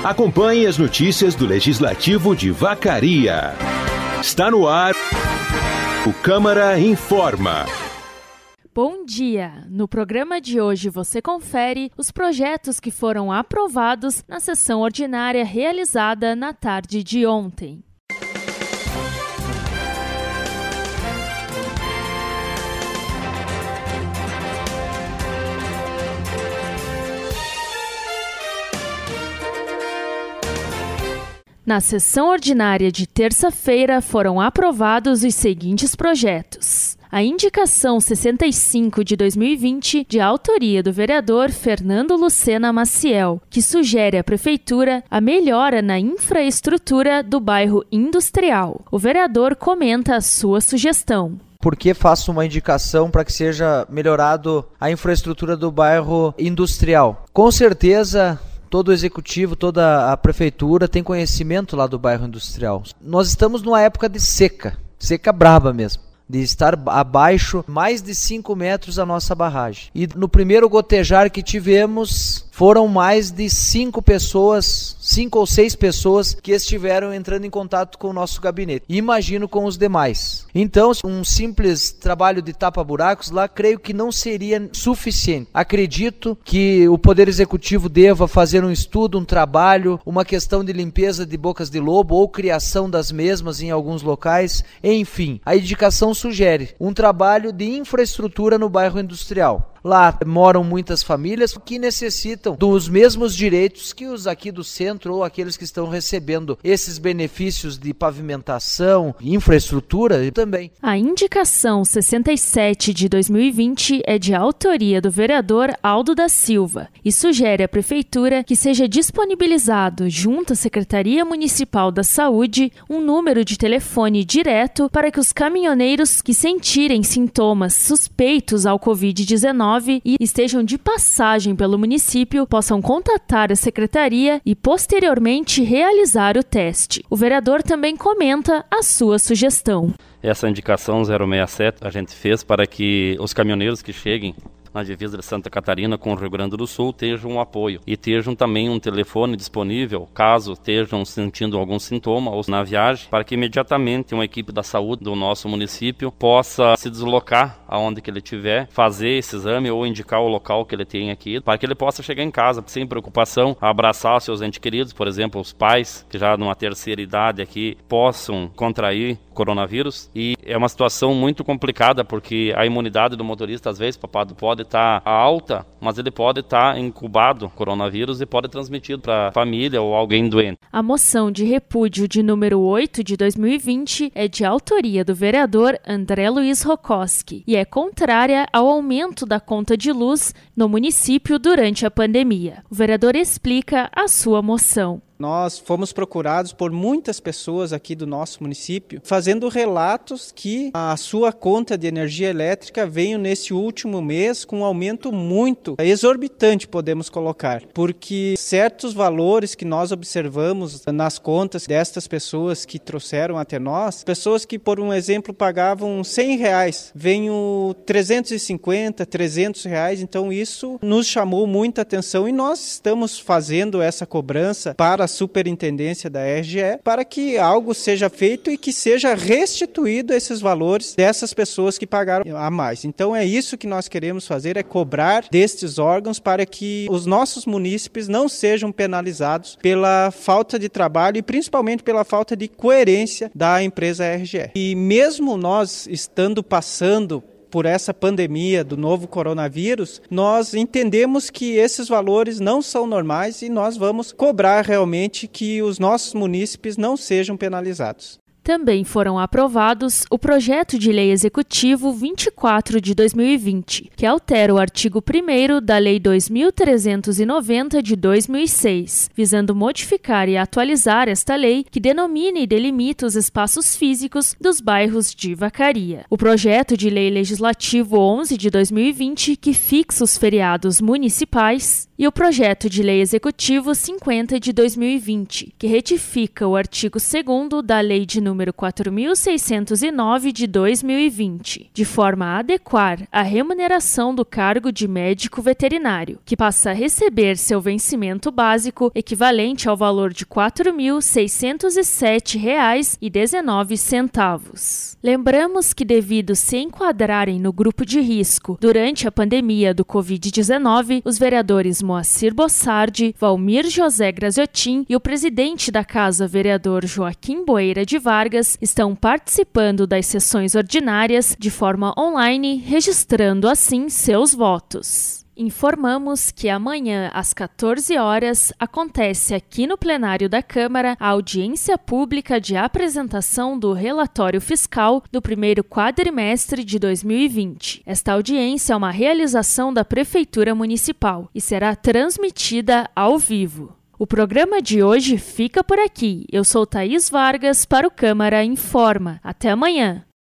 Acompanhe as notícias do Legislativo de Vacaria. Está no ar o Câmara Informa. Bom dia! No programa de hoje você confere os projetos que foram aprovados na sessão ordinária realizada na tarde de ontem. Na sessão ordinária de terça-feira foram aprovados os seguintes projetos. A Indicação 65 de 2020, de autoria do vereador Fernando Lucena Maciel, que sugere à Prefeitura a melhora na infraestrutura do bairro Industrial. O vereador comenta a sua sugestão. Por que faço uma indicação para que seja melhorado a infraestrutura do bairro Industrial? Com certeza, todo o executivo, toda a prefeitura tem conhecimento lá do bairro industrial. Nós estamos numa época de seca braba mesmo, de estar abaixo mais de 5 metros a nossa barragem. E no primeiro gotejar que tivemos, foram mais de 5 ou 6 pessoas que estiveram entrando em contato com o nosso gabinete. E imagino com os demais. Então, um simples trabalho de tapa-buracos lá, creio que não seria suficiente. Acredito que o Poder Executivo deva fazer um estudo, um trabalho, uma questão de limpeza de bocas de lobo ou criação das mesmas em alguns locais. Enfim, a indicação sugere um trabalho de infraestrutura no bairro industrial. Lá moram muitas famílias que necessitam dos mesmos direitos que os aqui do centro ou aqueles que estão recebendo esses benefícios de pavimentação, infraestrutura também. A Indicação 67 de 2020 é de autoria do vereador Aldo da Silva e sugere à Prefeitura que seja disponibilizado junto à Secretaria Municipal da Saúde um número de telefone direto para que os caminhoneiros que sentirem sintomas suspeitos ao Covid-19 e estejam de passagem pelo município possam contatar a secretaria e posteriormente realizar o teste. O vereador também comenta a sua sugestão. Essa indicação 067 a gente fez para que os caminhoneiros que cheguem na divisa de Santa Catarina com o Rio Grande do Sul tenham um apoio e tenham também um telefone disponível caso estejam sentindo algum sintoma ou na viagem, para que imediatamente uma equipe da saúde do nosso município possa se deslocar aonde que ele estiver, fazer esse exame ou indicar o local que ele tem aqui, para que ele possa chegar em casa sem preocupação, abraçar os seus entes queridos, por exemplo, os pais que já numa terceira idade aqui possam contrair coronavírus. E é uma situação muito complicada porque a imunidade do motorista às vezes pode estar alta, mas ele pode estar incubado coronavírus e pode transmitir para a família ou alguém doente. A moção de repúdio de número 8 de 2020 é de autoria do vereador André Luiz Rokoski e é contrária ao aumento da conta de luz no município durante a pandemia. O vereador explica a sua moção. Nós fomos procurados por muitas pessoas aqui do nosso município, fazendo relatos que a sua conta de energia elétrica veio nesse último mês com um aumento muito exorbitante, podemos colocar, porque certos valores que nós observamos nas contas destas pessoas que trouxeram até nós, pessoas que, por um exemplo, pagavam R$100, veio 350, R$300, então isso nos chamou muita atenção e nós estamos fazendo essa cobrança para a superintendência da RGE para que algo seja feito e que seja restituído esses valores dessas pessoas que pagaram a mais. Então é isso que nós queremos fazer, é cobrar destes órgãos para que os nossos munícipes não sejam penalizados pela falta de trabalho e principalmente pela falta de coerência da empresa RGE. E mesmo nós estando passando por essa pandemia do novo coronavírus, nós entendemos que esses valores não são normais e nós vamos cobrar realmente que os nossos munícipes não sejam penalizados. Também foram aprovados o projeto de lei executivo 24 de 2020, que altera o artigo 1º da Lei 2.390 de 2006, visando modificar e atualizar esta lei que denomina e delimita os espaços físicos dos bairros de Vacaria. O projeto de lei legislativo 11 de 2020, que fixa os feriados municipais, E o projeto de lei executivo 50 de 2020, que retifica o artigo 2º da Lei de número 4.609 de 2020, de forma a adequar a remuneração do cargo de médico veterinário, que passa a receber seu vencimento básico equivalente ao valor de R$ 4.607,19. Lembramos que, devido se enquadrarem no grupo de risco durante a pandemia do Covid-19, os vereadores Moacir Bossardi, Valmir José Graziotin e o presidente da Casa, vereador Joaquim Boeira de Vargas, estão participando das sessões ordinárias de forma online, registrando assim seus votos. Informamos que amanhã, às 14 horas, acontece aqui no plenário da Câmara a audiência pública de apresentação do relatório fiscal do primeiro quadrimestre de 2020. Esta audiência é uma realização da Prefeitura Municipal e será transmitida ao vivo. O programa de hoje fica por aqui. Eu sou Thaís Vargas para o Câmara Informa. Até amanhã!